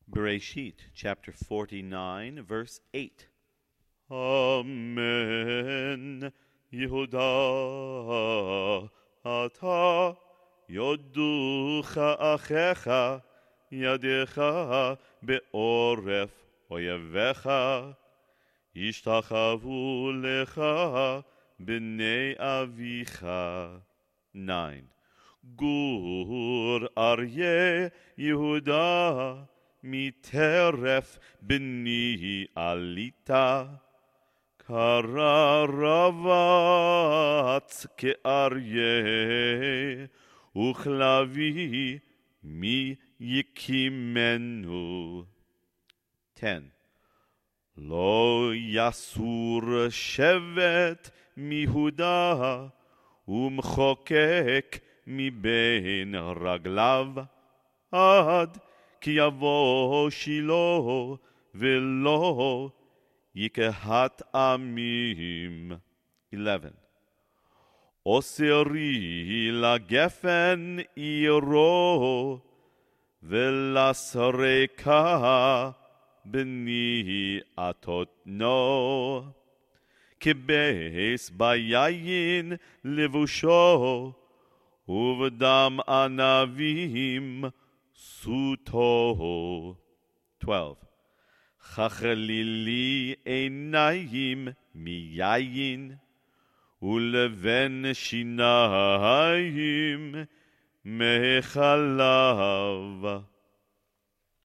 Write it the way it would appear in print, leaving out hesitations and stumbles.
Bereshit, chapter 49, verse 8. Amen. Yehuda, ata yoducha achecha, yadecha be'oref oyevecha, yishtachavu lecha b'nei avicha. 9. Gur Aryeh Yehuda, miteref b'ni alita, karavatz ke'aryeh, uchlavi mi yikimenu. 10. Lo yasur shevet mihuda, ומחוקק מבין רגליו, עד כי יבוא שילה ולא יקהת עמים. 11. אוסרי לגפן עירו, ולסריקה בני עתותנו. כבייס ביין לבושו, ובדם ענבים סוטו. 12. חכלילי עיניים מיין, ולבן שיניים מחלב.